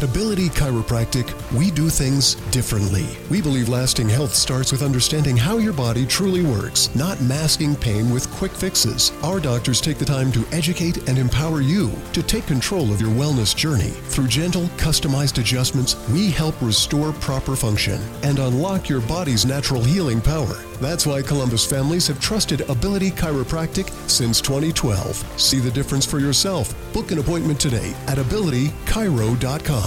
At Ability Chiropractic, we do things differently. We believe lasting health starts with understanding how your body truly works, not masking pain with quick fixes. Our doctors take the time to educate and empower you to take control of your wellness journey. Through gentle, customized adjustments, we help restore proper function and unlock your body's natural healing power. That's why Columbus families have trusted Ability Chiropractic since 2012. See the difference for yourself. Book an appointment today at abilitychiro.com.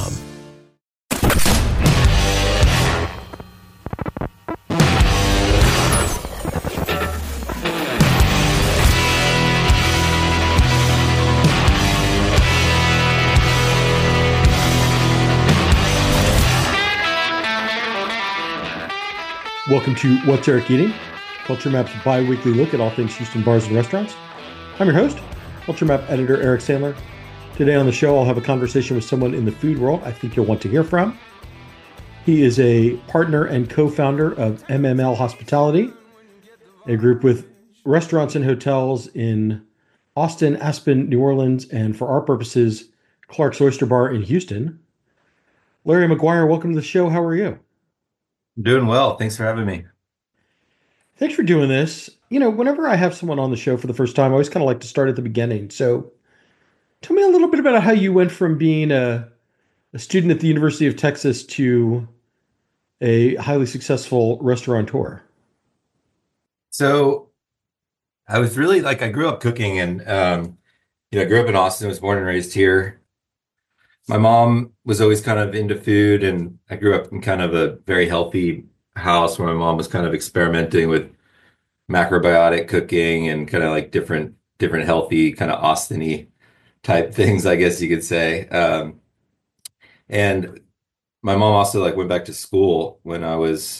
Welcome to What's Eric Eating? Culture Map's bi-weekly look at all things Houston bars and restaurants. I'm your host, Culture Map editor Eric Sandler. Today on the show, I'll have a conversation with someone in the food world I think you'll want to hear from. He is a partner and co-founder of MML Hospitality, a group with restaurants and hotels in Austin, Aspen, New Orleans, and for our purposes, Clark's Oyster Bar in Houston. Larry McGuire, welcome to the show. How are you? Doing well. Thanks for having me. Thanks for doing this. You know, whenever I have someone on the show for the first time, I always kind of like to start at the beginning. So tell me a little bit about how you went from being a student at the University of Texas to a highly successful restaurateur. So I was really I grew up cooking and, I grew up in Austin, was born and raised here. My mom was always kind of into food, and I grew up in kind of a very healthy house where my mom was kind of experimenting with macrobiotic cooking and kind of like different healthy kind of Austin-y type things, I guess you could say. And my mom also went back to school when I was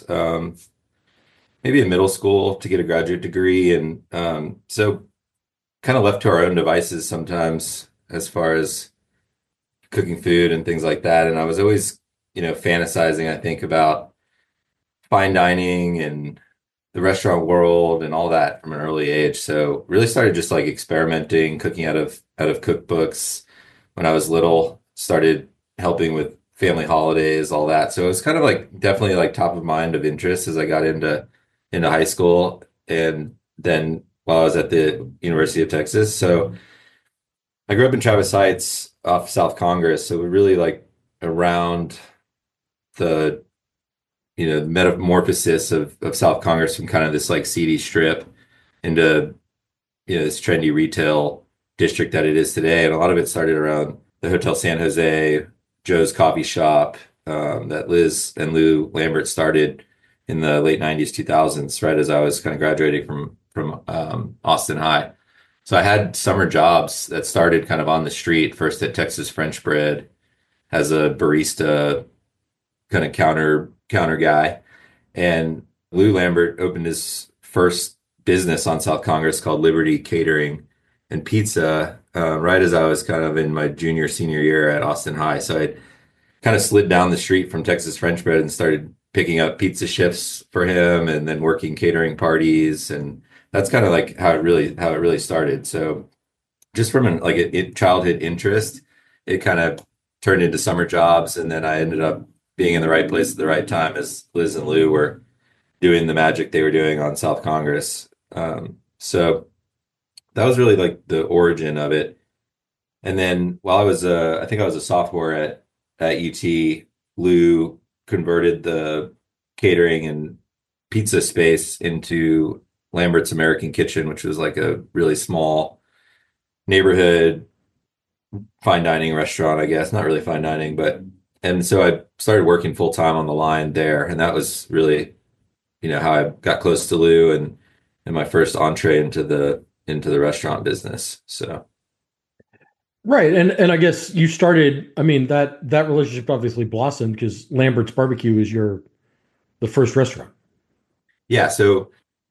maybe in middle school to get a graduate degree, and so kind of left to our own devices sometimes as far as cooking food and things like that. And I was always, fantasizing, I think, about fine dining and the restaurant world and all that from an early age. So really started just experimenting, cooking out of cookbooks when I was little, started helping with family holidays, all that. So it was kind of definitely top of mind of interest as I got into high school, and then while I was at the University of Texas. So I grew up in Travis Heights off South Congress. So we're really around the, metamorphosis of South Congress from kind of this seedy strip into, this trendy retail district that it is today. And a lot of it started around the Hotel San Jose, Joe's Coffee Shop, that Liz and Lou Lambert started in the late 90s, 2000s, right as I was kind of graduating from Austin High. So I had summer jobs that started kind of on the street, first at Texas French Bread as a barista, kind of counter guy. And Lou Lambert opened his first business on South Congress called Liberty Catering and Pizza, right as I was kind of in my senior year at Austin High. So I kind of slid down the street from Texas French Bread and started picking up pizza shifts for him and then working catering parties. And that's kind of how it really started. So just from a childhood interest, it kind of turned into summer jobs, and then I ended up being in the right place at the right time as Liz and Lou were doing the magic they were doing on South Congress. So that was really the origin of it. And then while I was I think I was a sophomore at UT, Lou converted the catering and pizza space into Lambert's American Kitchen, which was a really small neighborhood fine dining restaurant, I guess. Not really fine dining, and so I started working full time on the line there. And that was really, how I got close to Lou and my first entree into the restaurant business. So. Right. And I guess you started, that relationship obviously blossomed because Lambert's Barbecue was the first restaurant. Yeah. So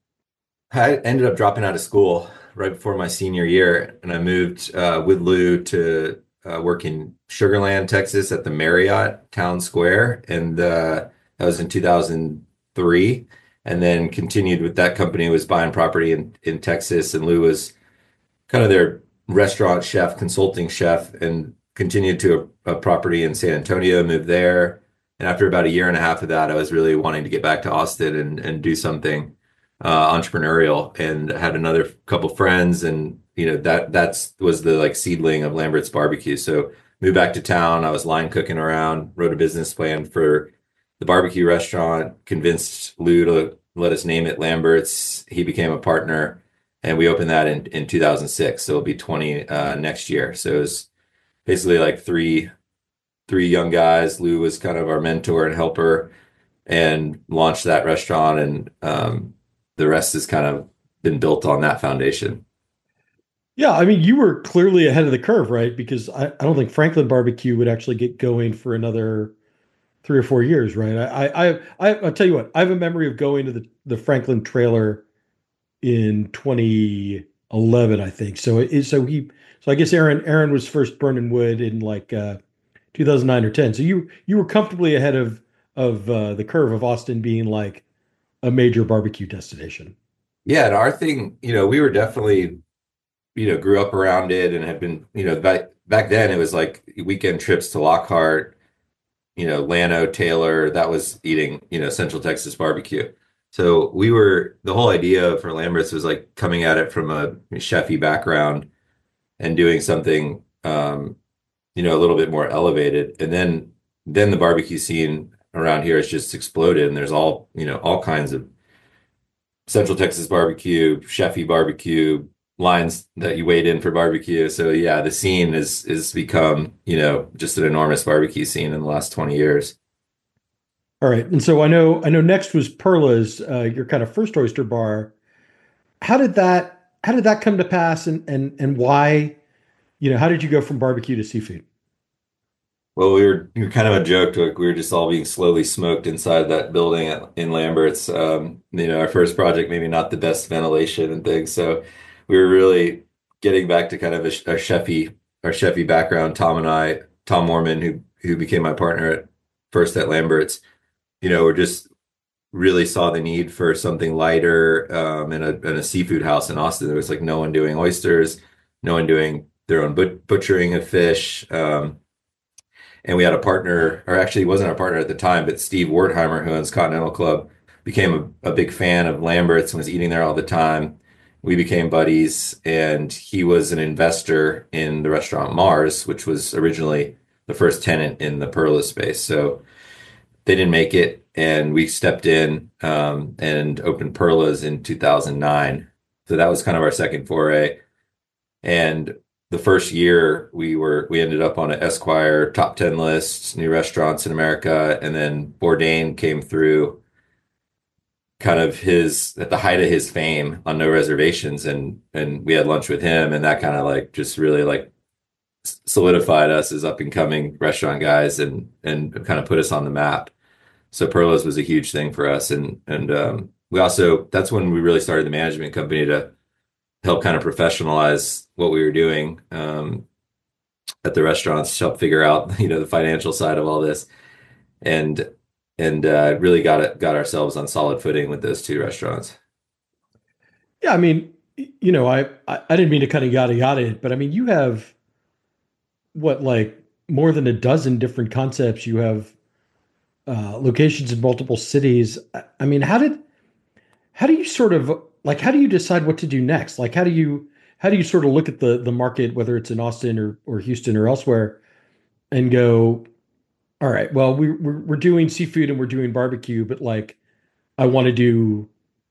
I ended up dropping out of school right before my senior year, and I moved with Lou to work in Sugar Land, Texas at the Marriott Town Square. And that was in 2003. And then continued with that company, was buying property in Texas. And Lou was kind of their restaurant chef, consulting chef. And continued to a property in San Antonio, moved there. And after about a year and a half of that, I was really wanting to get back to Austin and do something entrepreneurial, and had another couple friends, and that was the like seedling of Lambert's Barbecue. So moved back to town. I was line cooking around, wrote a business plan for the barbecue restaurant, convinced Lou to let us name it Lambert's. He became a partner, and we opened that in 2006. So it'll be 20 next year. So it was basically like three young guys. Lou was kind of our mentor and helper, and launched that restaurant, and the rest has kind of been built on that foundation. Yeah, I mean, you were clearly ahead of the curve, right? Because I don't think Franklin Barbecue would actually get going for another 3 or 4 years, right? I'll tell you what, I have a memory of going to the Franklin trailer in 2011, I think. So I guess Aaron was first burning wood in like 2009 or 10. So you were comfortably ahead of the curve of Austin being like a major barbecue destination. Yeah, and our thing, we were definitely, grew up around it and had been, back then it was like weekend trips to Lockhart, Llano, Taylor. That was eating, Central Texas barbecue. So the whole idea for Lambert's was like coming at it from a chefy background and doing something, a little bit more elevated. And then the barbecue scene around here has just exploded, and there's all kinds of Central Texas barbecue, chefy barbecue lines that you wait in for barbecue. So yeah, the scene is become, just an enormous barbecue scene in the last 20 years. All right. And so I know next was Perla's, your kind of first oyster bar. How did that come to pass, and why, how did you go from barbecue to seafood? Well, we were kind of a joke. Like we were just all being slowly smoked inside that building in Lambert's. Our first project, maybe not the best ventilation and things. So we were really getting back to kind of our chefy background. Tom Mormon, who became my partner at first at Lambert's, we're just really saw the need for something lighter, in a seafood house in Austin. There was like no one doing oysters, no one doing their own butchering of fish. And we had a partner, or actually he wasn't our partner at the time, but Steve Wertheimer, who owns Continental Club, became a big fan of Lambert's and was eating there all the time. We became buddies, and he was an investor in the restaurant Mars, which was originally the first tenant in the Perla space. So they didn't make it, and we stepped in, and opened Perla's in 2009. So that was kind of our second foray. And the first year we ended up on an Esquire top 10 list, new restaurants in America. And then Bourdain came through kind of at the height of his fame on No Reservations. And we had lunch with him, and that kind of like just really like solidified us as up and coming restaurant guys, and kind of put us on the map. So Perlo's was a huge thing for us. And we also, that's when we really started the management company to help kind of professionalize what we were doing at the restaurants, help figure out the financial side of all this, and really got ourselves on solid footing with those two restaurants. Yeah, I mean, I didn't mean to kind of yada yada it, but I mean, you have what, like more than a dozen different concepts. You have locations in multiple cities. I mean, how do you sort of like, how do you decide what to do next? Like, how do you sort of look at the market, whether it's in Austin or Houston or elsewhere, and go, all right, well, we're doing seafood and we're doing barbecue, but like, I want to do,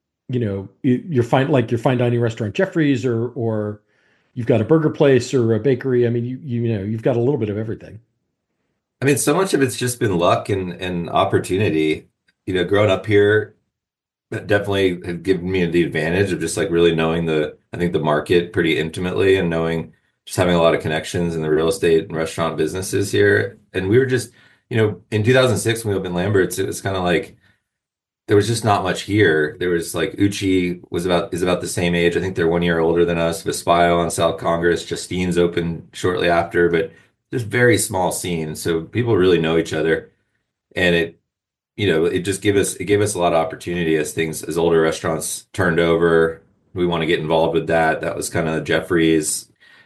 your fine dining restaurant, Jeffrey's, or you've got a burger place or a bakery. I mean, you've got a little bit of everything. I mean, so much of it's just been luck and opportunity. Growing up here, that definitely have given me the advantage of just like really knowing I think the market pretty intimately, and knowing, just having a lot of connections in the real estate and restaurant businesses here. And we were just, in 2006 when we opened Lambert's, it was kind of like there was just not much here. There was like Uchi is about the same age. I think they're 1 year older than us. Vespaio on South Congress, Justine's opened shortly after, but just very small scene. So people really know each other, and it gave us a lot of opportunity as older restaurants turned over. We want to get involved with that. That was kind of Jeffrey's.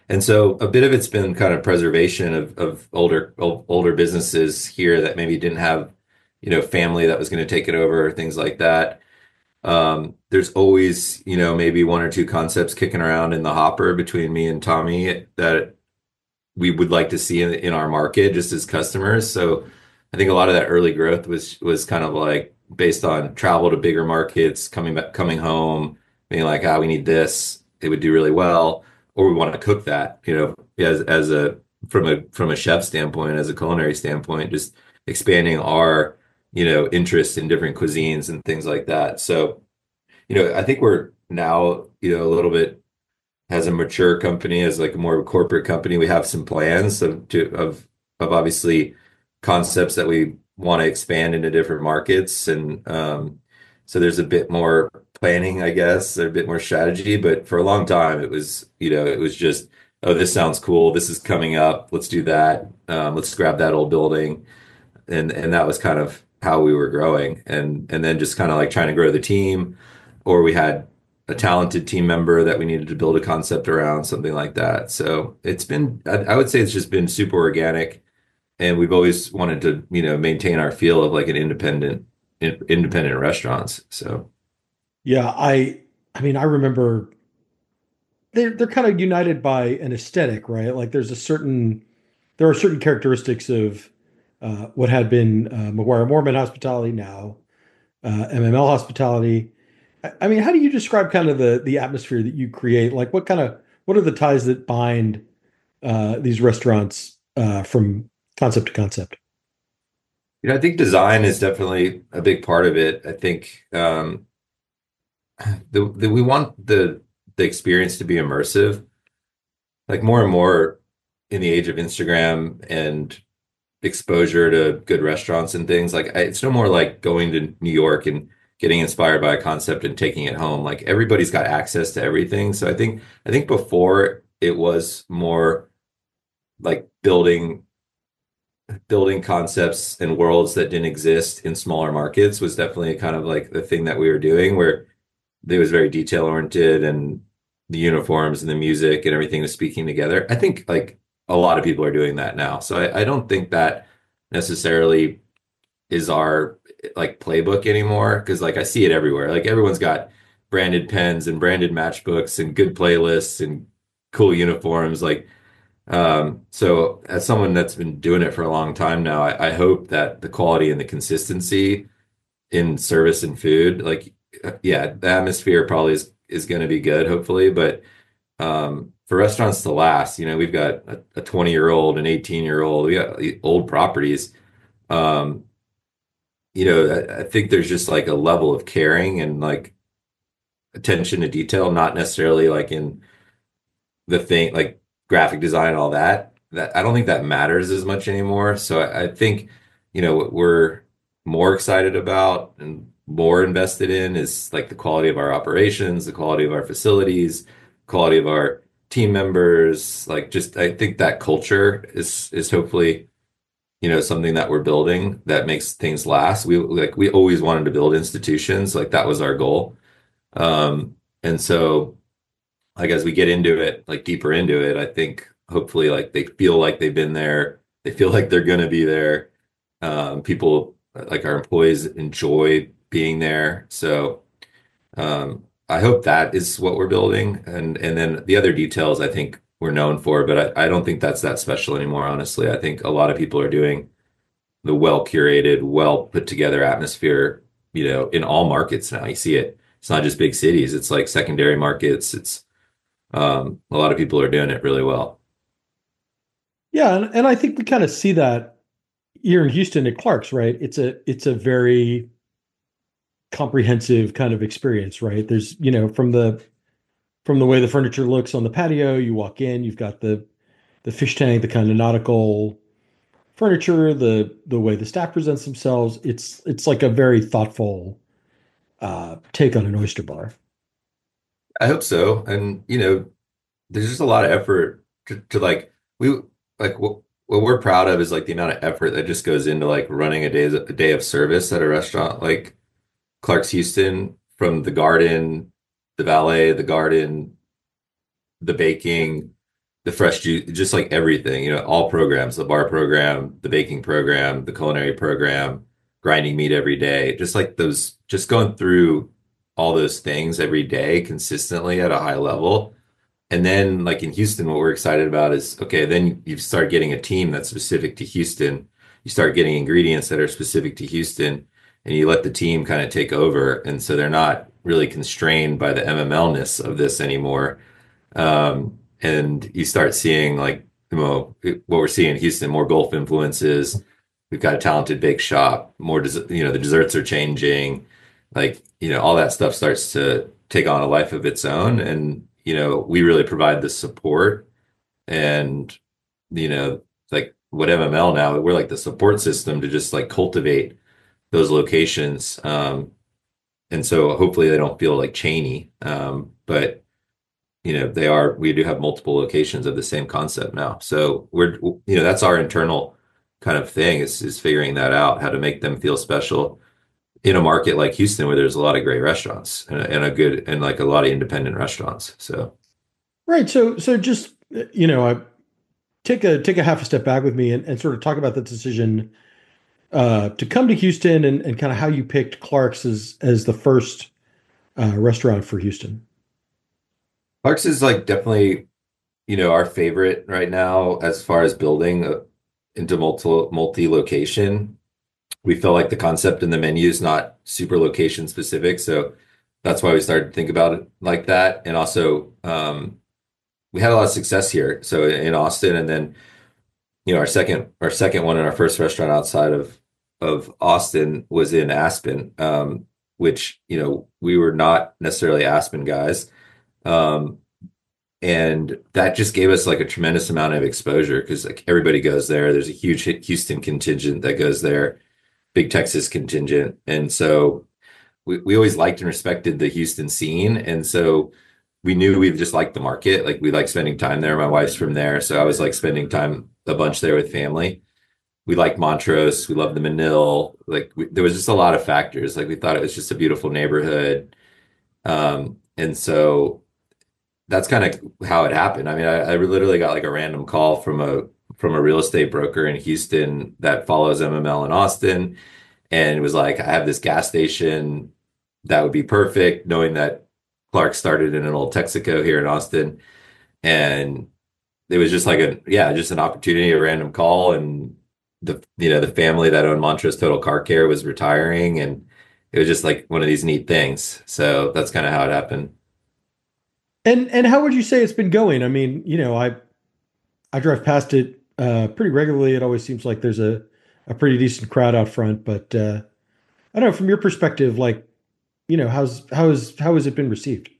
And so a bit of it's been kind of preservation of older businesses here that maybe didn't have, family that was going to take it over, things like that. There's always, maybe one or two concepts kicking around in the hopper between me and Tommy that we would like to see in our market just as customers. So I think a lot of that early growth was kind of like based on travel to bigger markets, coming back, coming home, being like, we need this. It would do really well, or we want to cook that, as a from a chef standpoint, as a culinary standpoint, just expanding our, interest in different cuisines and things like that. So, I think we're now, a little bit as a mature company, as like a more of a corporate company, we have some plans of obviously concepts that we want to expand into different markets, and so there's a bit more planning, I guess, a bit more strategy. But for a long time, it was just, oh, this sounds cool. This is coming up. Let's do that. Let's grab that old building, and that was kind of how we were growing, and then just kind of like trying to grow the team, or we had a talented team member that we needed to build a concept around, something like that. So it's been, I would say it's just been super organic, and we've always wanted to, maintain our feel of like an independent restaurants. So Yeah, I mean, I remember they're kind of united by an aesthetic, right? Like there are certain characteristics of what had been McGuire Mormon Hospitality, now MML Hospitality. I mean, how do you describe kind of the atmosphere that you create? Like, what are the ties that bind these restaurants from concept to concept? I think design is definitely a big part of it. I think we want the experience to be immersive, like more and more in the age of Instagram and exposure to good restaurants and things. Like it's no more like going to New York and getting inspired by a concept and taking it home. Like everybody's got access to everything. So I think before it was more like building concepts and worlds that didn't exist in smaller markets was definitely kind of like the thing that we were doing, where it was very detail oriented, and the uniforms and the music and everything was speaking together. I think like a lot of people are doing that now. So I don't think that necessarily is our like playbook anymore, because like I see it everywhere. Like everyone's got branded pens and branded matchbooks and good playlists and cool uniforms. Like so as someone that's been doing it for a long time now, I hope that the quality and the consistency in service and food, like yeah, the atmosphere probably is going to be good, hopefully, but for restaurants to last, we've got a 20-year-old, an 18-year-old, we got old properties. Um, I think there's just like a level of caring and like attention to detail, not necessarily like in the thing like graphic design and all that I don't think that matters as much anymore. So I think, what we're more excited about and more invested in is like the quality of our operations, the quality of our facilities, quality of our team members. Like just I think that culture is hopefully, something that we're building that makes things last. We always wanted to build institutions, like that was our goal. And so like as we get into it, like deeper into it, I think hopefully like they feel like they've been there, they feel like they're going to be there. People like our employees enjoy being there. So I hope that is what we're building, and then the other details I think we're known for, but I don't think that's that special anymore. Honestly, I think a lot of people are doing the well curated, well put together atmosphere, in all markets now. You see it. It's not just big cities. It's like secondary markets. It's a lot of people are doing it really well. Yeah, and I think we kind of see that here in Houston at Clark's, right? It's a very comprehensive kind of experience, right? There's, from the way the furniture looks on the patio, you walk in, you've got the fish tank, the kind of nautical furniture, the way the staff presents themselves. It's like a very thoughtful take on an oyster bar. I hope so. And there's just a lot of effort to like we like what we're proud of is like the amount of effort that just goes into like running a day of service at a restaurant like Clark's Houston, from the garden, the valet, the garden, the baking. the fresh juice, just like everything, all programs, the bar program, the baking program, the culinary program, grinding meat every day, just like those, just going through all those things every day consistently at a high level. And then, like in Houston, what we're excited about is okay, then you start getting a team that's specific to Houston. You start getting ingredients that are specific to Houston, and you let the team kind of take over. And so they're not really constrained by the MML-ness of this anymore. And you start seeing like, what we're seeing in Houston, more Gulf influences. We've got a talented bake shop, the desserts are changing, like, all that stuff starts to take on a life of its own. And, we really provide the support and, like what MML now, we're like the support system to just like cultivate those locations. And so hopefully they don't feel like chainy. But we do have multiple locations of the same concept now. So that's our internal kind of thing is figuring that out, how to make them feel special in a market like Houston where there's a lot of great restaurants and like a lot of independent restaurants. So Right. So just, I take a half a step back with me and sort of talk about the decision to come to Houston and kind of how you picked Clark's as the first restaurant for Houston. Clark's is like definitely, our favorite right now as far as building into multi-location. We felt like the concept and the menu is not super location specific, so that's why we started to think about it like that. And also, we had a lot of success here, so in Austin, and then our second one and our first restaurant outside of Austin was in Aspen, which we were not necessarily Aspen guys. Um, and that just gave us like a tremendous amount of exposure because like everybody goes there. There's a huge Houston contingent that goes there, big Texas contingent. And so we always liked and respected the Houston scene. And so we knew we just liked the market. Like we like spending time there. My wife's from there. So I was like spending time a bunch there with family. We like Montrose. We love the Manil. Like there was just a lot of factors. Like we thought it was just a beautiful neighborhood. And so that's kind of how it happened. I mean, I literally got like a random call from a real estate broker in Houston that follows MML in Austin, and it was like, I have this gas station that would be perfect, knowing that Clark started in an old Texaco here in Austin, and it was just like just an opportunity, a random call, and the family that owned Montrose Total Car Care was retiring, and it was just like one of these neat things. So that's kind of how it happened. And how would you say it's been going? I mean, I drive past it pretty regularly. It always seems like there's a pretty decent crowd out front, but I don't know, from your perspective, like, how has it been received?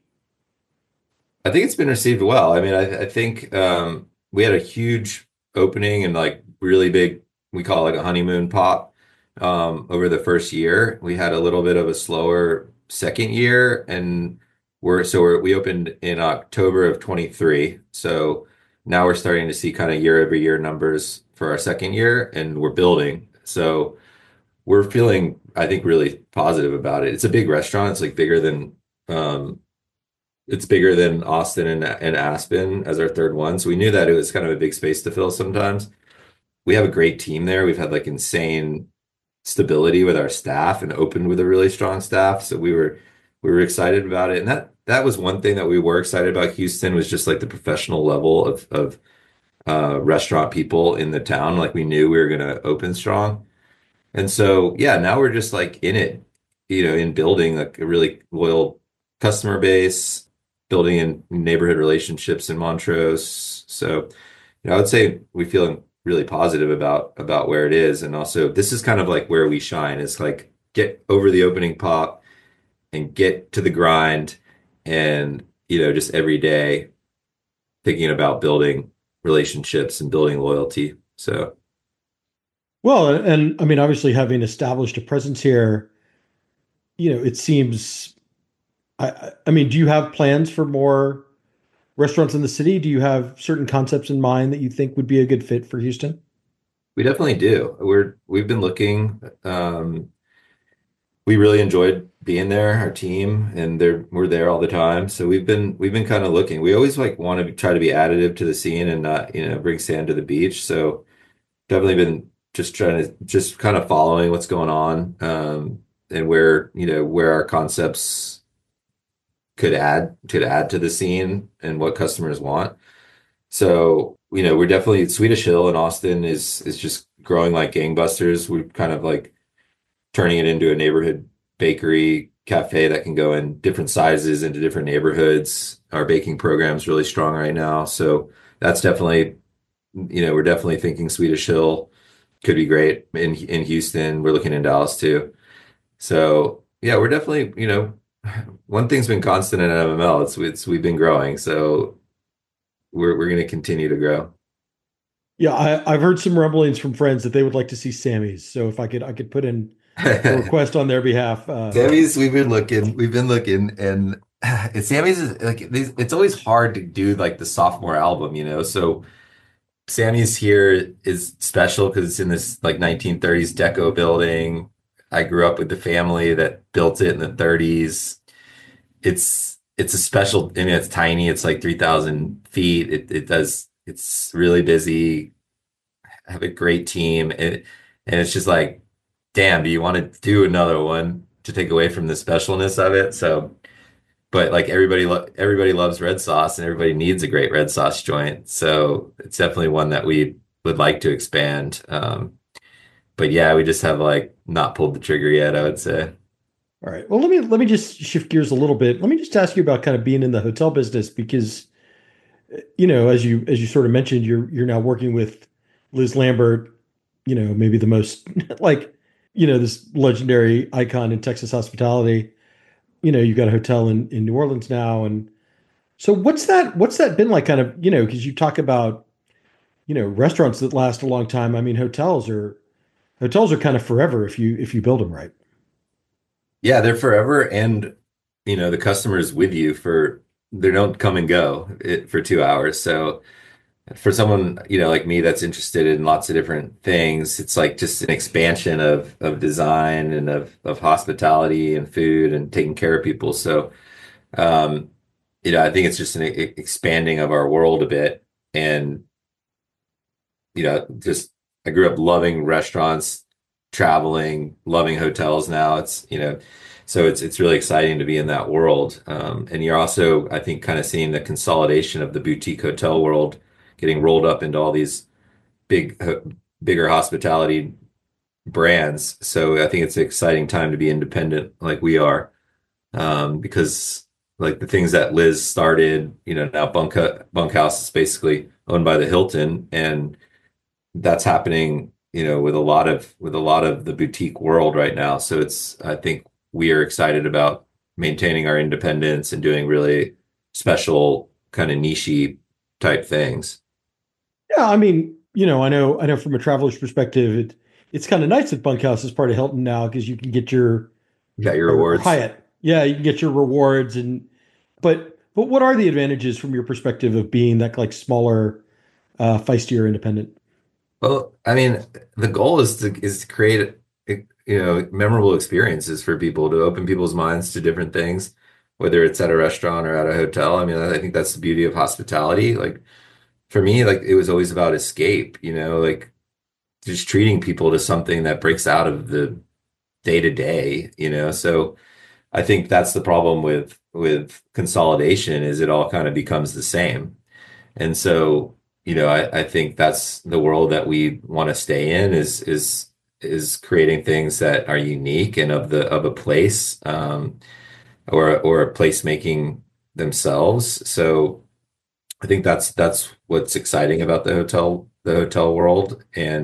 I think it's been received well. I mean, I think we had a huge opening and like really big, we call it like a honeymoon pop over the first year. We had a little bit of a slower second year, and we opened in October of 23. So now we're starting to see kind of year over year numbers for our second year, and we're building. So we're feeling, I think, really positive about it. It's a big restaurant. It's like um, bigger than Austin and Aspen as our third one. So we knew that it was kind of a big space to fill sometimes. We have a great team there. We've had like insane stability with our staff and opened with a really strong staff. So we were excited about it. And that was one thing that we were excited about Houston was just like the professional level of restaurant people in the town. Like we knew we were going to open strong. And so, yeah, now we're just like in it, in building like a really loyal customer base, building in neighborhood relationships in Montrose. So, I would say we feel really positive about where it is. And also, this is kind of like where we shine. It's like get over the opening pop and get to the grind and, just every day thinking about building relationships and building loyalty. So, Well, and I mean, obviously, having established a presence here, it seems. I mean, do you have plans for more restaurants in the city? Do you have certain concepts in mind that you think would be a good fit for Houston? we definitely do. We've been looking. We really enjoyed being there, our team, and we're there all the time. So we've been kind of looking. We always like want to try to be additive to the scene and not, bring sand to the beach. So definitely been just trying to just kind of following what's going on, and where our concepts could add to the scene and what customers want. So, we're definitely Swedish Hill in Austin is just growing like gangbusters. We're kind of like turning it into a neighborhood bakery cafe that can go in different sizes into different neighborhoods. Our baking program's really strong right now. So that's definitely, we're definitely thinking Swedish Hill could be great in Houston. We're looking in Dallas too. So yeah, we're definitely, one thing's been constant in MML. It's we've been growing. So we're going to continue to grow. Yeah, I've heard some rumblings from friends that they would like to see Sammy's. So if I could put in a request on their behalf. Sammy's, we've been looking, and Sammy's is like it's always hard to do like the sophomore album, So Sammy's here is special because it's in this like 1930s deco building. I grew up with the family that built it in the 30s. It's a special, I mean, it's tiny. It's like 3,000 feet. It's really busy. I have a great team, and it's just like, damn, do you want to do another one to take away from the specialness of it? So, but like everybody loves red sauce, and everybody needs a great red sauce joint. So it's definitely one that we would like to expand. But yeah, we just have like not pulled the trigger yet, I would say. All right. Well, let me just shift gears a little bit. Let me just ask you about kind of being in the hotel business because, as you sort of mentioned, you're now working with Liz Lambert, maybe the most like, this legendary icon in Texas hospitality. You've got a hotel in New Orleans now, and so what's that been like? Kind of, because you talk about restaurants that last a long time. I mean, hotels are kind of forever if you build them right. Yeah, they're forever, and the customer's with you for they don't come and go for 2 hours. So for someone like me that's interested in lots of different things, it's like just an expansion of design and of hospitality and food and taking care of people. So um, I think it's just an expanding of our world a bit, and just I grew up loving restaurants, traveling, loving hotels now. So it's really exciting to be in that world. And you're also, I think, kind of seeing the consolidation of the boutique hotel world getting rolled up into all these big, bigger hospitality brands. So I think it's an exciting time to be independent like we are, because like the things that Liz started, now Bunkhouse is basically owned by the Hilton, and that's happening, with a lot of the boutique world right now. So I think we are excited about maintaining our independence and doing really special kind of niche type things. Yeah, I mean, I know from a traveler's perspective, it's kind of nice that Bunkhouse is part of Hilton now because you can get your You got your or rewards. Hyatt. Yeah, you can get your rewards but what are the advantages from your perspective of being that like smaller, feistier independent? Well, I mean, the goal is to create, memorable experiences for people, to open people's minds to different things, whether it's at a restaurant or at a hotel. I mean, I think that's the beauty of hospitality. Like for me, like it was always about escape, like just treating people to something that breaks out of the day to day, So I think that's the problem with consolidation is it all kind of becomes the same. And so, I think that's the world that we want to stay in is creating things that are unique and of a place, or a place making themselves. So I think that's what's exciting about the hotel world.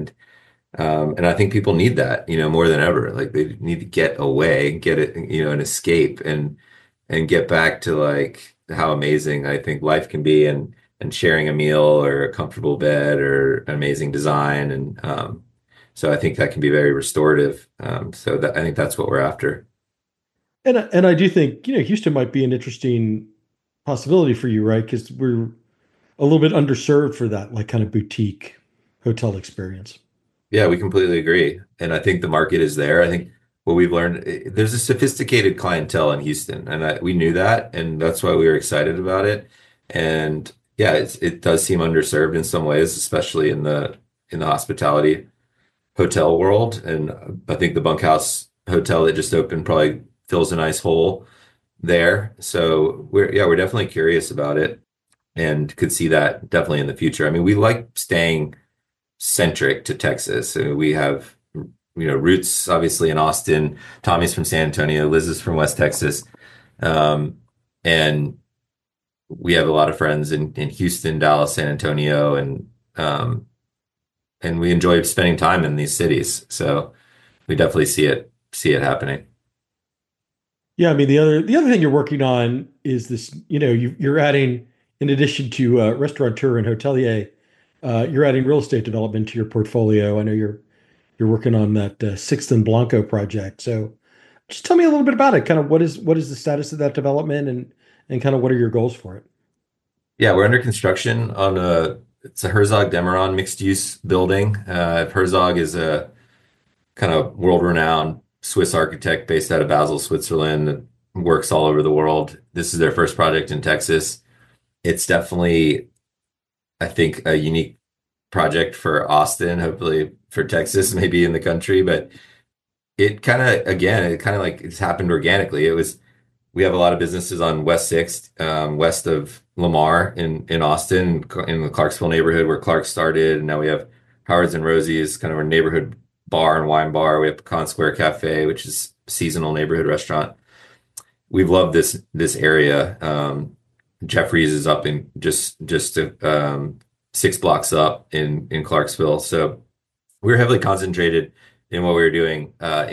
And I think people need that, more than ever. Like they need to get away, get it, an escape and get back to like how amazing I think life can be and sharing a meal or a comfortable bed or an amazing design. And so I think that can be very restorative. So I think that's what we're after. And I do think, Houston might be an interesting possibility for you, right? Because we're a little bit underserved for that, like kind of boutique hotel experience. Yeah, we completely agree. And I think the market is there. I think what we've learned, there's a sophisticated clientele in Houston, and we knew that, and that's why we were excited about it. And yeah, it does seem underserved in some ways, especially in the hospitality hotel world. And I think the bunkhouse hotel that just opened probably fills a nice hole there. So we're definitely curious about it and could see that definitely in the future. I mean, we like staying centric to Texas. We have, roots obviously in Austin. Tommy's from San Antonio. Liz is from West Texas. Um, and we have a lot of friends in Houston, Dallas, San Antonio, and we enjoy spending time in these cities. So we definitely see it happening. Yeah, I mean the other thing you're working on is this. You're adding, in addition to restaurateur and hotelier, you're adding real estate development to your portfolio. I know you're working on that Sixth and Blanco project. So just tell me a little bit about it. Kind of what is the status of that development, and kind of what are your goals for it? Yeah, we're under construction on it's a Herzog Demeron mixed use building. Herzog is a kind of world-renowned Swiss architect based out of Basel, Switzerland, that works all over the world. This is their first project in Texas. It's definitely, I think, a unique project for Austin, hopefully for Texas, maybe in the country, but it kind of like it's happened organically. We have a lot of businesses on West 6th, west of Lamar in Austin, in the Clarksville neighborhood where Clark started. And now we have Howard's and Rosie's, kind of our neighborhood bar and wine bar. We have Pecan Square Cafe, which is a seasonal neighborhood restaurant. We've loved this area. Jeffrey's is up in just 6 blocks up in Clarksville. So we're heavily concentrated in what we were doing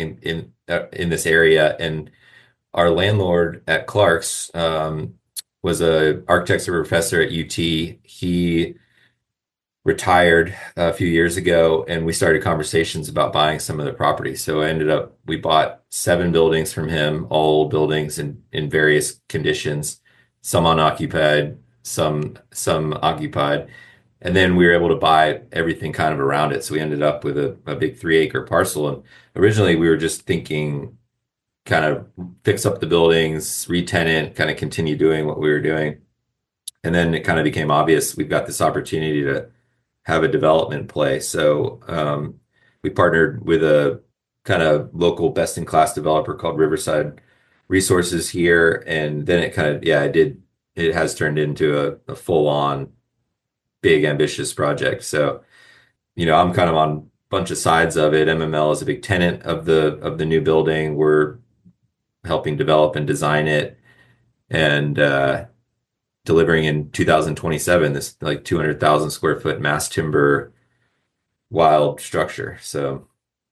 in this area. And our landlord at Clark's was a architecture professor at UT. He retired a few years ago, and we started conversations about buying some of the property. So we bought 7 buildings from him, all old buildings in various conditions, some unoccupied, some occupied. And then we were able to buy everything kind of around it. So we ended up with a big 3-acre parcel. And originally we were just thinking kind of fix up the buildings, re-tenant, kind of continue doing what we were doing. And then it kind of became obvious we've got this opportunity to have a development play. So we partnered with a kind of local best-in-class developer called Riverside Resources here. And then it kind of, it has turned into a full-on big ambitious project. So, I'm kind of on a bunch of sides of it. MML is a big tenant of the new building. We're helping develop and design it, and delivering in 2027, this like 200,000 square foot mass timber wild structure. So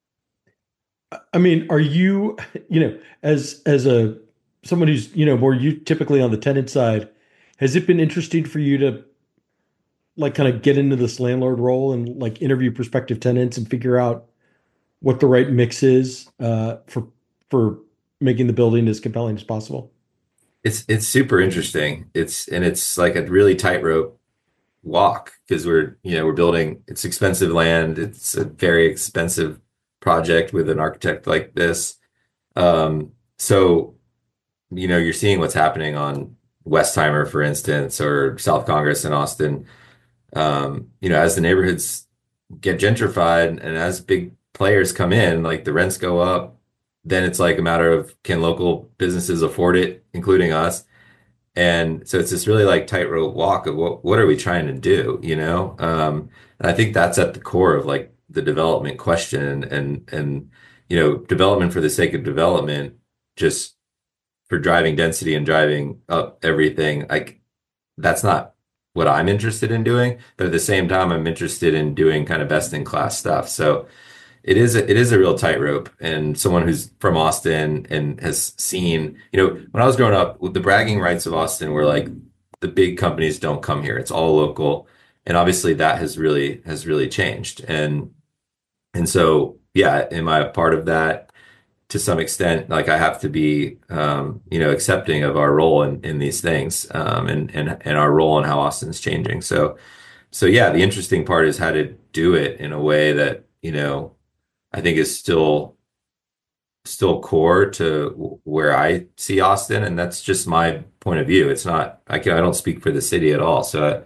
I mean, are you, as a someone who's, more you typically on the tenant side, has it been interesting for you to like kind of get into this landlord role and like interview prospective tenants and figure out what the right mix is for making the building as compelling as possible? it's super interesting. It's like a really tightrope walk because we're building, it's expensive land. It's a very expensive project with an architect like this. So, you're seeing what's happening on Westheimer, for instance, or South Congress in Austin. As the neighborhoods get gentrified and as big players come in, like the rents go up, then it's like a matter of can local businesses afford it, including us. And so it's this really like tightrope walk of what are we trying to do, and I think that's at the core of like the development question and development for the sake of development, just for driving density and driving up everything. Like that's not what I'm interested in doing, but at the same time, I'm interested in doing kind of best in class stuff. So it is a real tightrope, and someone who's from Austin and has seen, when I was growing up, the bragging rights of Austin were like the big companies don't come here. It's all local. And obviously that has really changed. And so, yeah, am I a part of that to some extent? Like I have to be, accepting of our role in these things, and our role in how Austin's changing. So yeah, the interesting part is how to do it in a way that, I think is still still core to where I see Austin, and that's just my point of view. It's not I don't speak for the city at all. So,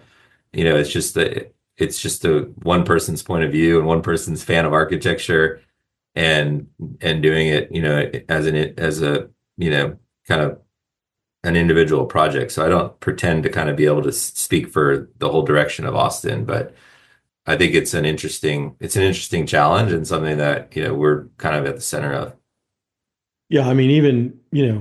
it's just the one person's point of view and one person's fan of architecture and doing it, as a, kind of an individual project. So I don't pretend to kind of be able to speak for the whole direction of Austin, but I think it's an interesting challenge and something that, we're kind of at the center of. Yeah, I mean, even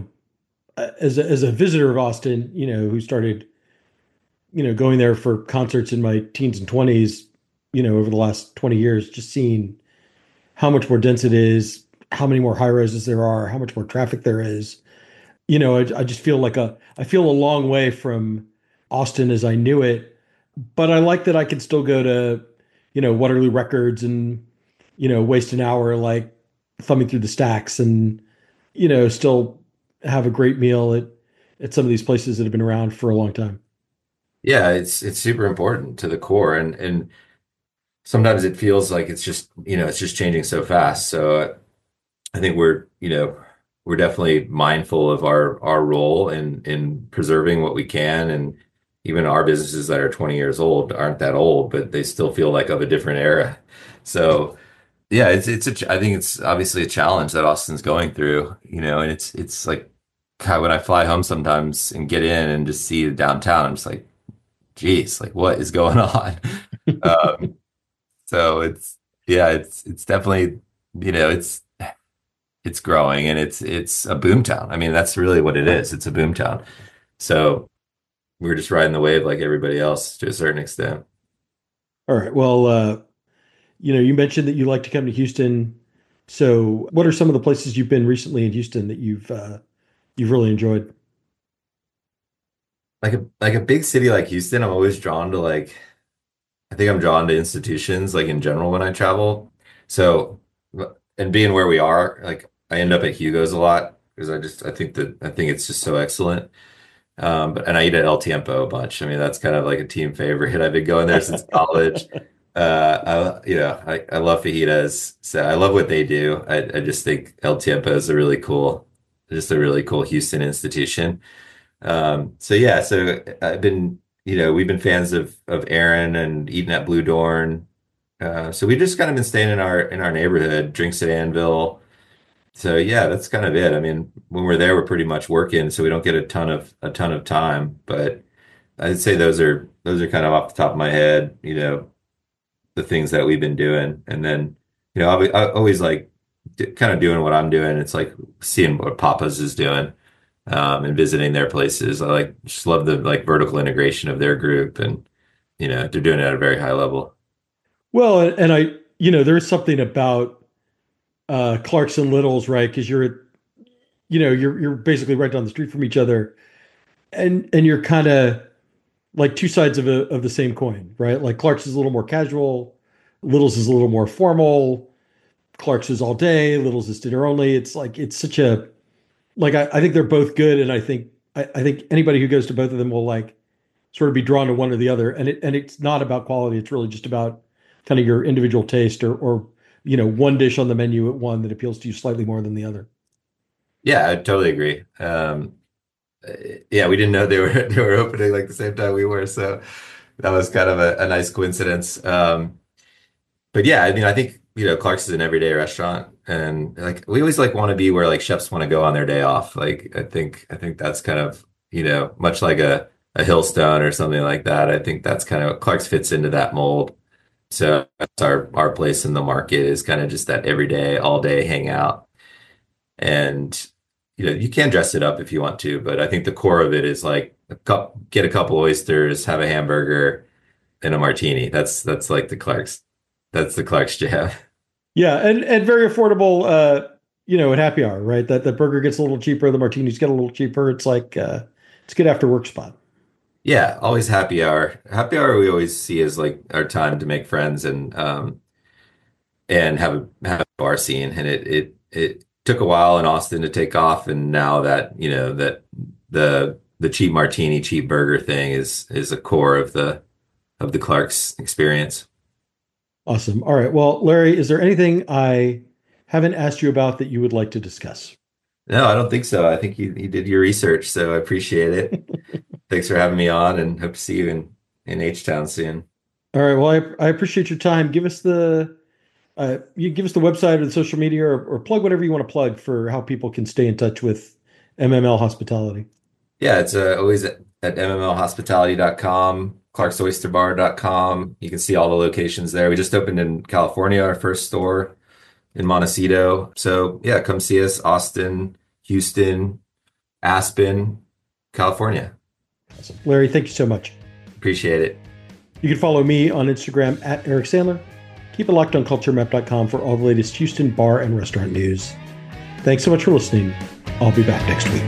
as a visitor of Austin, who started going there for concerts in my teens and 20s, over the last 20 years, just seeing how much more dense it is, how many more high rises there are, how much more traffic there is. I just feel I feel a long way from Austin as I knew it, but I like that I can still go to, Waterloo Records and, waste an hour like thumbing through the stacks and, still have a great meal at some of these places that have been around for a long time. Yeah, it's super important to the core, and sometimes it feels like it's just changing so fast. So I think we're definitely mindful of our role in preserving what we can, and even our businesses that are 20 years old aren't that old, but they still feel like of a different era. So yeah, I think it's obviously a challenge that Austin's going through, and it's like, God, when I fly home sometimes and get in and just see the downtown, I'm just like, geez, like what is going on? Um, so yeah, it's definitely, you know, it's growing, and it's a boom town. I mean, that's really what it is. It's a boom town. So we're just riding the wave like everybody else to a certain extent. All right. Well, you mentioned that you like to come to Houston. So, what are some of the places you've been recently in Houston that you've really enjoyed? Like a big city like Houston, I'm always drawn to I think I'm drawn to institutions like in general when I travel. So, and being where we are, like I end up at Hugo's a lot because I think it's just so excellent. But and I eat at El Tiempo a bunch. I mean, that's kind of like a team favorite. I've been going there since college. I love fajitas. So I love what they do. I just think El Tiempo is just a really cool Houston institution. So yeah, so we've been fans of Aaron and eating at Blue Dorn. So we've just kind of been staying in our neighborhood, drinks at Anvil. So yeah, that's kind of it. I mean, when we're there, we're pretty much working, so we don't get a ton of time. But I'd say those are kind of off the top of my head, the things that we've been doing. And then, I always like kind of doing what I'm doing. It's like seeing what Papa's is doing, and visiting their places. I just love the like vertical integration of their group, and they're doing it at a very high level. Well, and there is something about Clarkson Littles, right? Because you're basically right down the street from each other, and you're kind of like two sides of the same coin, right? Like Clark's is a little more casual, Littles is a little more formal. Clark's is all day, Littles is dinner only. It's like it's such a like I think they're both good, and I think anybody who goes to both of them will like sort of be drawn to one or the other. And it's not about quality; it's really just about kind of your individual taste or one dish on the menu at one that appeals to you slightly more than the other. Yeah, I totally agree. Yeah, we didn't know they were they were opening like the same time we were, so that was kind of a nice coincidence. But yeah, I mean, I think Clark's is an everyday restaurant, and like we always like want to be where like chefs want to go on their day off. Like I think that's kind of much like a Hillstone or something like that. I think that's kind of Clark's fits into that mold. So that's our place in the market is kind of just that everyday, all day hangout. And you can dress it up if you want to, but I think the core of it is like get a couple oysters, have a hamburger, and a martini. That's like that's the Clark's jam. Yeah, and very affordable. At happy hour, right? That the burger gets a little cheaper, the martinis get a little cheaper. It's like it's a good after work spot. Yeah, always happy hour. Happy hour we always see as like our time to make friends and have a bar scene. And it took a while in Austin to take off, and now that that the cheap martini, cheap burger thing is a core of the Clark's experience. Awesome. All right. Well, Larry, is there anything I haven't asked you about that you would like to discuss? No, I don't think so. I think you did your research, so I appreciate it. Thanks for having me on, and hope to see you in H-Town soon. All right. Well, I appreciate your time. Give us the you give us the website or the social media, or plug whatever you want to plug for how people can stay in touch with MML Hospitality. Yeah, it's always at mmlhospitality.com, clarksoysterbar.com. You can see all the locations there. We just opened in California, our first store in Montecito. So yeah, come see us, Austin, Houston, Aspen, California. Awesome. Larry, thank you so much. Appreciate it. You can follow me on Instagram at Eric Sandler. Keep it locked on culturemap.com for all the latest Houston bar and restaurant news. Thanks so much for listening. I'll be back next week.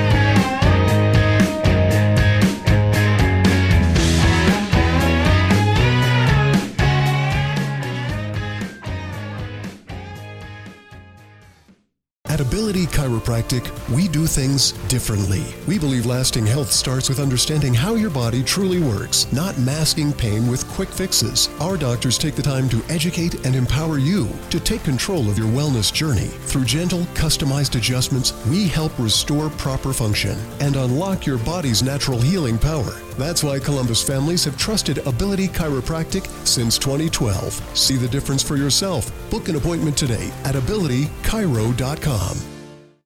At Ability Chiropractic, we do things differently. We believe lasting health starts with understanding how your body truly works, not masking pain with quick fixes. Our doctors take the time to educate and empower you to take control of your wellness journey. Through gentle, customized adjustments, we help restore proper function and unlock your body's natural healing power. That's why Columbus families have trusted Ability Chiropractic since 2012. See the difference for yourself. Book an appointment today at abilitychiro.com.